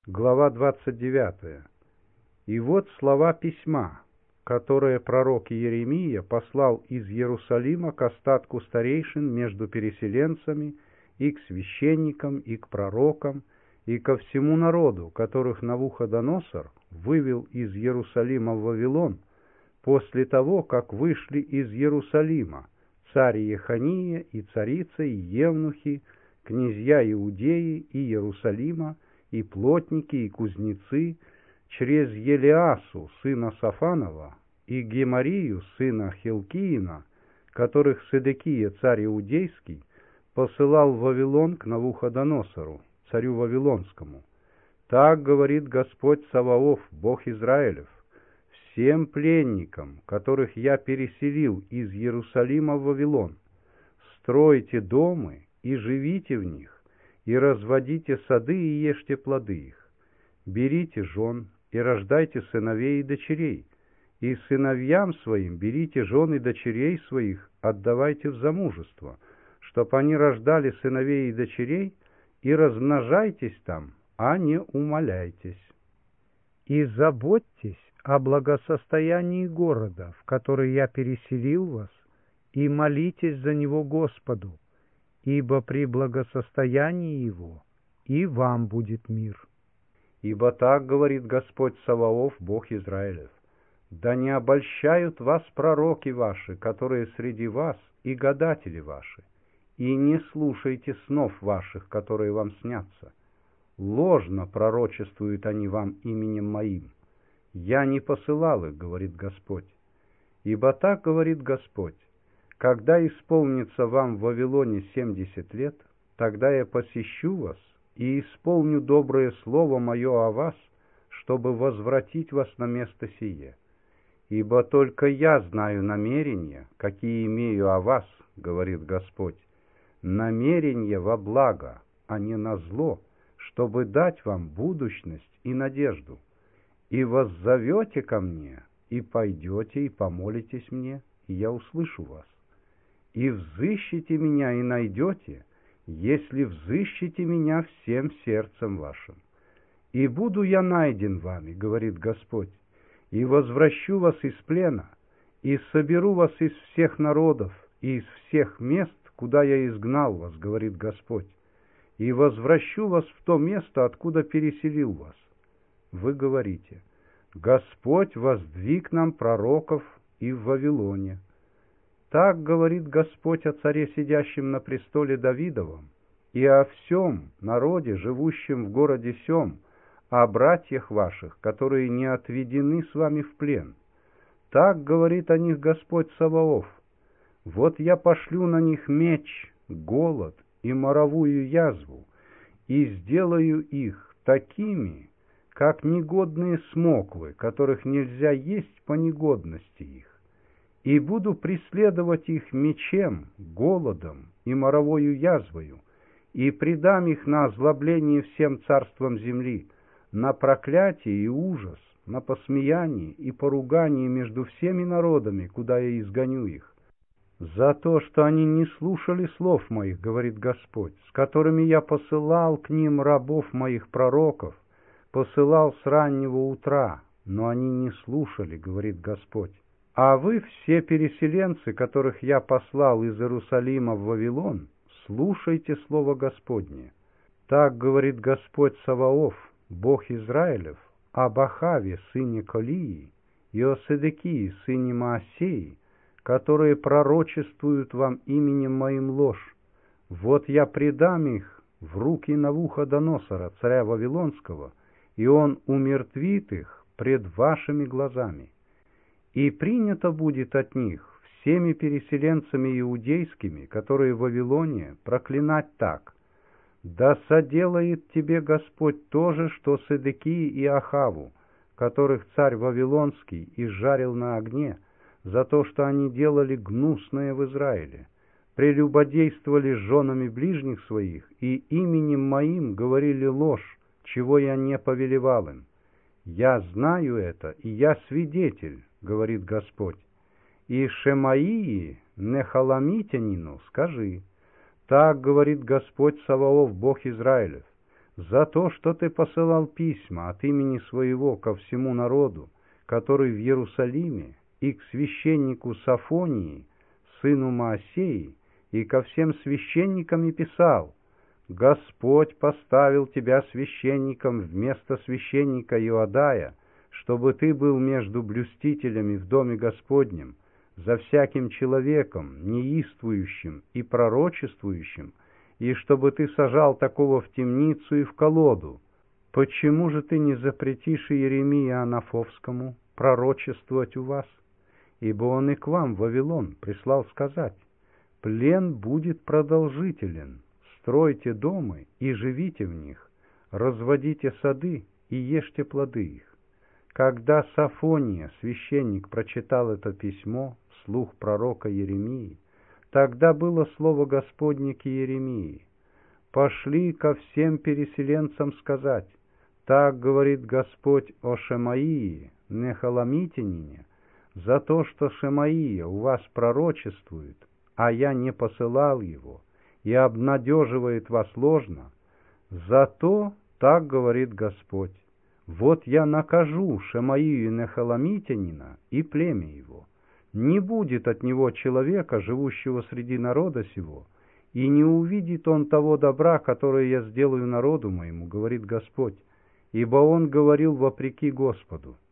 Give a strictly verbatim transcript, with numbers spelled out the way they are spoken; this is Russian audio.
Глава двадцать девятая. И вот слова письма, которое пророк Иеремия послал из Иерусалима к остатку старейшин между переселенцами и к священникам, и к пророкам, и ко всему народу, которых Навуходоносор вывел из Иерусалима в Вавилон, после того, как вышли из Иерусалима царь Иехония и царица, и евнухи, князья Иудеи и Иерусалима, и плотники, и кузнецы, через Елиасу, сына Сафанова, и Гемарию, сына Хилкиина, которых Седекия, царь Иудейский, посылал в Вавилон к Навуходоносору, царю Вавилонскому. Так говорит Господь Саваоф, Бог Израилев: всем пленникам, которых я переселил из Иерусалима в Вавилон, стройте дома и живите в них, и разводите сады и ешьте плоды их. Берите жен и рождайте сыновей и дочерей, и сыновьям своим берите жен и дочерей своих, отдавайте в замужество, чтоб они рождали сыновей и дочерей, и размножайтесь там, а не умаляйтесь. И заботьтесь о благосостоянии города, в который я переселил вас, и молитесь за него Господу, ибо при благосостоянии его и вам будет мир. Ибо так говорит Господь Саваоф, Бог Израилев: да не обольщают вас пророки ваши, которые среди вас, и гадатели ваши, и не слушайте снов ваших, которые вам снятся. Ложно пророчествуют они вам именем моим. Я не посылал их, говорит Господь. Ибо так говорит Господь: когда исполнится вам в Вавилоне семьдесят лет, тогда я посещу вас и исполню доброе слово мое о вас, чтобы возвратить вас на место сие. Ибо только я знаю намерения, какие имею о вас, говорит Господь, намерения во благо, а не на зло, чтобы дать вам будущность и надежду. И воззовете ко мне, и пойдете, и помолитесь мне, и я услышу вас. И взыщите меня, и найдете, если взыщите меня всем сердцем вашим. И буду я найден вами, говорит Господь, и возвращу вас из плена, и соберу вас из всех народов, и из всех мест, куда я изгнал вас, говорит Господь, и возвращу вас в то место, откуда переселил вас. Вы говорите: Господь воздвиг нам пророков и в Вавилоне. Так говорит Господь о царе, сидящем на престоле Давидовом, и о всем народе, живущем в городе сем, о братьях ваших, которые не отведены с вами в плен. Так говорит о них Господь Саваоф: вот я пошлю на них меч, голод и моровую язву, и сделаю их такими, как негодные смоквы, которых нельзя есть по негодности их. И буду преследовать их мечем, голодом и моровою язвою, и предам их на озлобление всем царствам земли, на проклятие и ужас, на посмеяние и поругание между всеми народами, куда я изгоню их. За то, что они не слушали слов моих, говорит Господь, с которыми я посылал к ним рабов моих пророков, посылал с раннего утра, но они не слушали, говорит Господь. А вы, все переселенцы, которых я послал из Иерусалима в Вавилон, слушайте слово Господне. Так говорит Господь Саваоф, Бог Израилев, об Ахаве, сыне Колии, и о Седекии, сыне Маасеи, которые пророчествуют вам именем моим ложь. Вот я предам их в руки Навуходоносора, царя Вавилонского, и он умертвит их пред вашими глазами. И принято будет от них всеми переселенцами иудейскими, которые в Вавилоне, проклинать так: да соделает тебе Господь то же, что Седекии и Ахаву, которых царь Вавилонский изжарил на огне, за то, что они делали гнусное в Израиле, прелюбодействовали с женами ближних своих и именем моим говорили ложь, чего я не повелевал им. Я знаю это, и я свидетель, говорит Господь. И Шемаии, нехаламитянину, скажи: так говорит Господь Саваоф, Бог Израилев: за то, что ты посылал письма от имени своего ко всему народу, который в Иерусалиме, и к священнику Сафонии, сыну Маасеи, и ко всем священникам и писал: Господь поставил тебя священником вместо священника Иодая, чтобы ты был между блюстителями в доме Господнем, за всяким человеком, неистующим и пророчествующим, и чтобы ты сажал такого в темницу и в колоду. Почему же ты не запретишь Иеремии Анафовскому пророчествовать у вас? Ибо он и к вам, в Вавилон, прислал сказать: плен будет продолжителен, стройте дома и живите в них, разводите сады и ешьте плоды их. Когда Сафония, священник, прочитал это письмо вслух пророка Иеремии, тогда было слово Господне к Иеремии: «Пошли ко всем переселенцам сказать: так говорит Господь о Шемаии, нехаламитянине, за то, что Шемаия у вас пророчествует, а я не посылал его, и обнадеживает вас ложно, зато так говорит Господь: вот я накажу Шемаию нехаламитянина и племя его. Не будет от него человека, живущего среди народа сего, и не увидит он того добра, которое я сделаю народу моему, говорит Господь, ибо он говорил вопреки Господу.